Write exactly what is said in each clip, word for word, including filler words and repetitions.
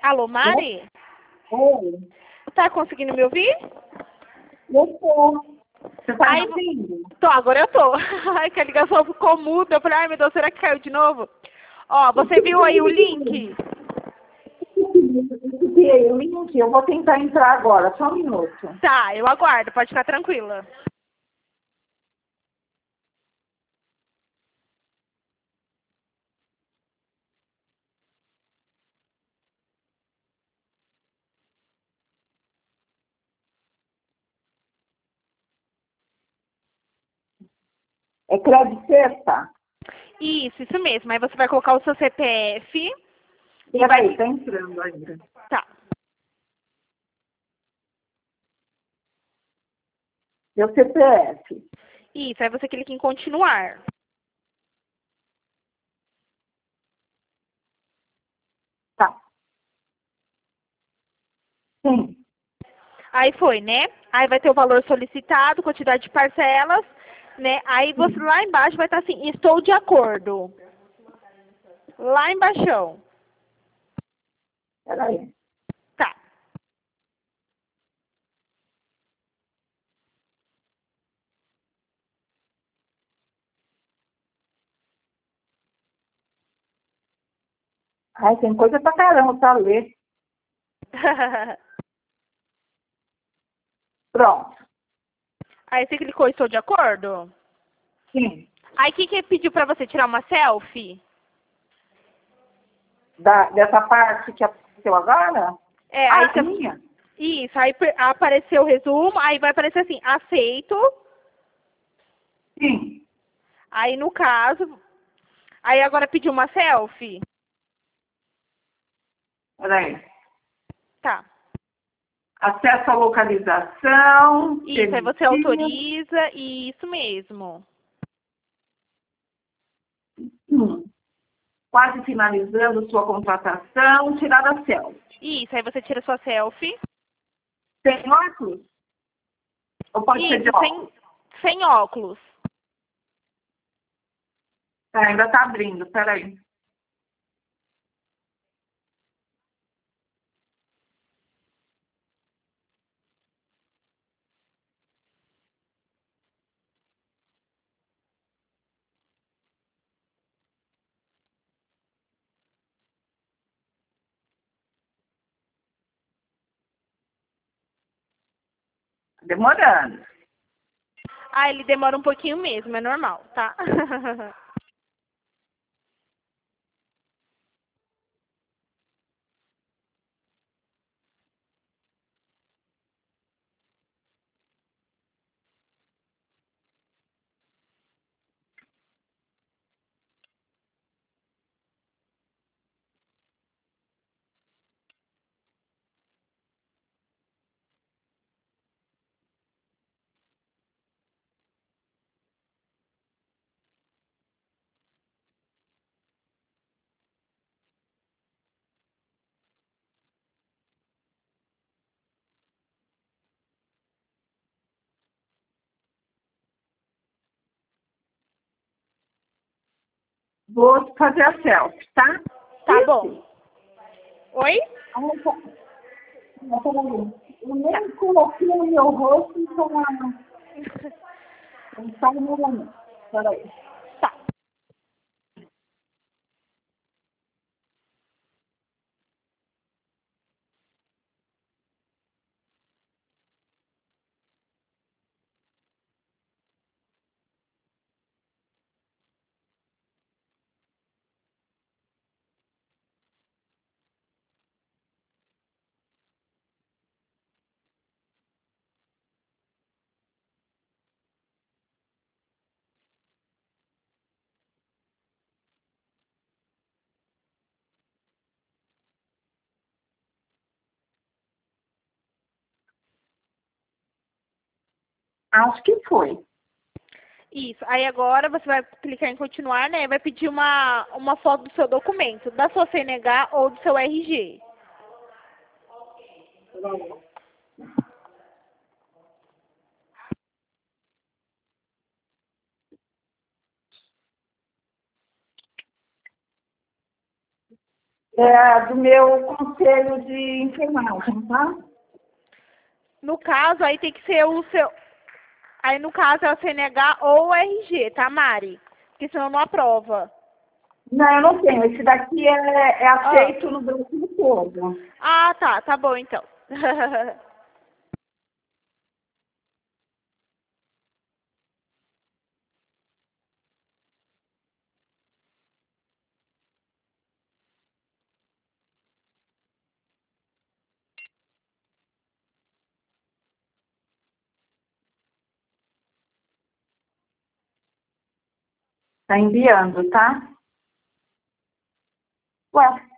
Alô, Mari? Oi, Tá conseguindo me ouvir? eu tô. Você tá me Ai, ouvindo? tô, agora eu tô. Ai, que a ligação ficou muda. Eu falei, ai meu Deus, será que caiu de novo? Ó, você viu aí o link? E aí, o link, eu vou tentar entrar agora, só um minuto. Tá, eu aguardo, pode ficar tranquila. É crédito sexta? Isso, isso mesmo. Aí você vai colocar o seu C P F e vai... Peraí, tá entrando ainda. Tá. Meu C P F. Isso, aí você clica em continuar. Tá. Sim. Aí foi, né? Aí vai ter o valor solicitado, quantidade de parcelas, né? Aí você lá embaixo vai estar assim, estou de acordo. Lá embaixo. Peraí. Tá. Ai, tem coisa pra caramba pra ler. Pronto. Aí você clicou estou de acordo? Sim. Aí o que que pediu pra você tirar uma selfie? Da, dessa parte que apareceu agora? É, aí Ah, você... minha? Isso, aí per- apareceu o resumo, aí vai aparecer assim, aceito. Sim. Aí no caso, aí agora pediu uma selfie? Peraí. Tá. Acesso à localização. Isso, aí você Permitir. autoriza, e isso mesmo. Hum. Quase finalizando sua contratação. Tirar a selfie. Isso, aí você tira sua selfie. Tem óculos? Ou pode ser de Isso, sem, óculos? sem óculos. Tá, ainda tá abrindo, peraí. Demorando. Ah, ele demora um pouquinho mesmo, é normal, tá? Vou fazer a selfie, tá? Tá Isso. bom. Oi? Ah, tá. Ah, peraí. Eu Tá. nem coloquei o meu rosto, então não está no meu momento. Peraí. Tá. Acho que foi. Isso. Aí agora você vai clicar em continuar, né? Vai pedir uma, uma foto do seu documento, da sua C N H ou do seu R G. É, do meu conselho de enfermagem, tá? No caso, aí tem que ser o seu... Aí, no caso, é o C N H ou o R G, tá, Mari? Porque senão não aprova. Não, eu não tenho. Esse daqui é, é Ah, aceito no Brasil todo. ah, tá. Tá bom, então. Tá enviando, tá? Ué,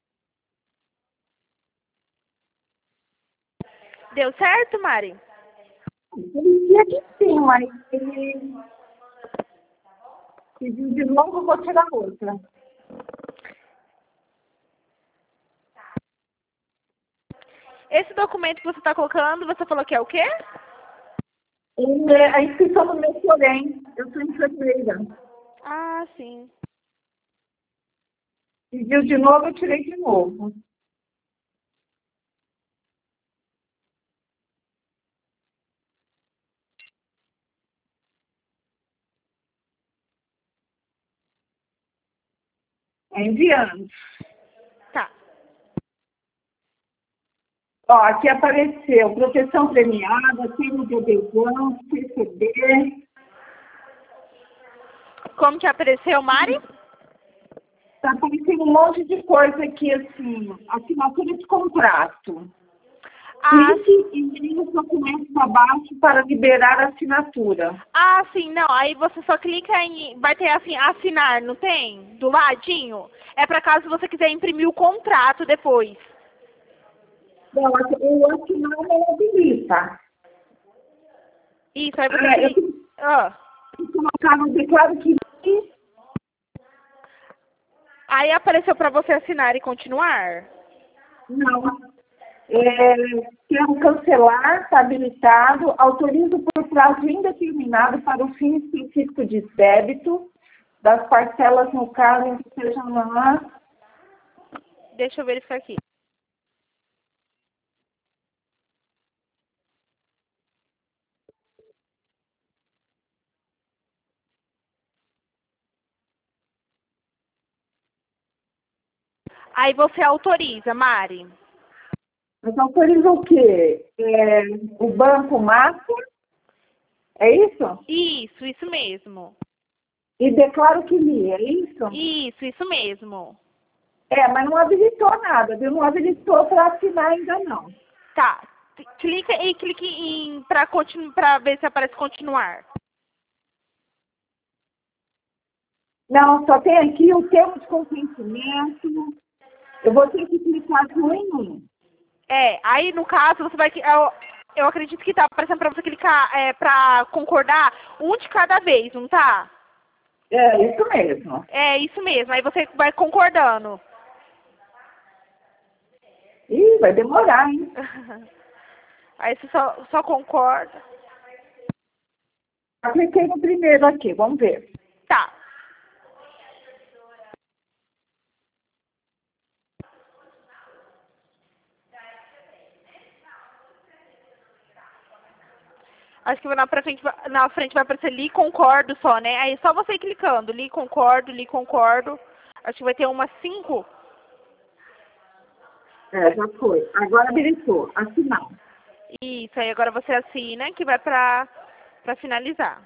Deu certo, Mari? ele dizia que sim, mas ele pediu de novo, eu vou tirar outra. Esse documento que você está colocando, você falou que é o quê? Ele é a inscrição do meu porém. Eu sou enfermeira. Ah, sim. Pediu de novo, eu tirei de novo. É enviando. Tá. Ó, aqui apareceu proteção premiada, termo de adesão, C C B. Como que apareceu, Mari? Tá aparecendo um monte de coisa aqui, assim, assinatura de contrato. Ah, Clique e envie os documentos abaixo para liberar a assinatura. ah, sim, não. Aí você só clica em... Vai ter assim, assinar, não tem? Do ladinho. É para caso você quiser imprimir o contrato depois. Não, o assinar não habilita. Isso, aí você É, eu clica... tenho Ah. que colocar no declaro que Aí apareceu para você assinar e continuar? não. É, quero cancelar, está habilitado, autorizo por prazo indeterminado para o fim específico de débito das parcelas no caso em que sejam lá. Deixa eu verificar aqui. Aí você autoriza, Mari. Mas autoriza o quê? É, o banco mata, é isso? Isso, isso mesmo. E declaro que li, é isso? Isso, isso mesmo. É, mas não habilitou nada, viu? Não habilitou para assinar ainda não. Tá. T- Clica e clique em para continu para ver se aparece continuar. Não, só tem aqui o termo de consentimento. Eu vou ter que clicar no em um. É, aí no caso você vai eu, eu acredito que tá aparecendo para você clicar é, para concordar um de cada vez, não tá? É, isso mesmo. É isso mesmo. Aí você vai concordando. Ih, vai demorar, hein? Aí você só, só concorda. Eu cliquei no primeiro aqui, vamos ver. Tá. Acho que na frente, na frente vai aparecer li concordo só, né? Aí só você ir clicando, li concordo, li concordo. Acho que vai ter umas cinco. É, já foi. Agora habilitou. Assinar. Isso, aí agora você assina que vai pra, pra finalizar.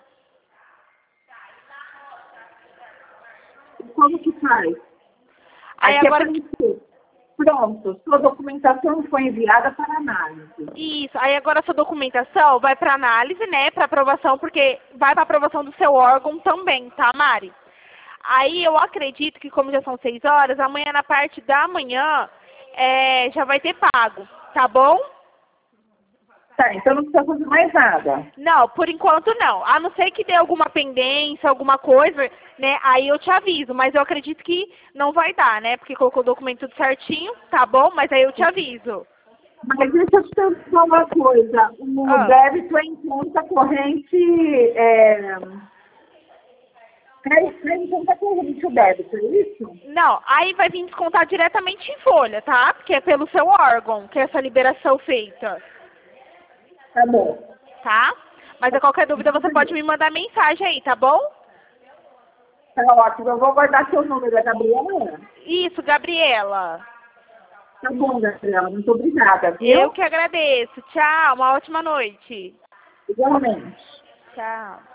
E como que faz? Aí Aqui agora. apareceu. Pronto, sua documentação foi enviada para análise. Isso, aí agora a sua documentação vai para análise, né, para aprovação, porque vai para aprovação do seu órgão também, tá, Mari? Aí eu acredito que como já são seis horas, amanhã na parte da manhã é, já vai ter pago, tá bom? Tá, então não precisa fazer mais nada. Não, por enquanto não. A não ser que dê alguma pendência, alguma coisa, né? Aí eu te aviso. Mas eu acredito que não vai dar, né? Porque colocou o documento tudo certinho, tá bom? Mas aí eu te aviso. Mas deixa eu te perguntar uma coisa. O Ah. débito é em conta corrente. É... Aí, aí então tá corrente o débito, é isso? Não, aí vai vir descontar diretamente em folha, tá? Porque é pelo seu órgão que é essa liberação feita, Tá bom. tá? Mas a qualquer dúvida você pode me mandar mensagem aí, tá bom? Tá ótimo, eu vou guardar seu número, é Gabriela? Isso, Gabriela. Tá bom, Gabriela, muito obrigada, viu? Eu que agradeço. Tchau, uma ótima noite. Igualmente. Tchau.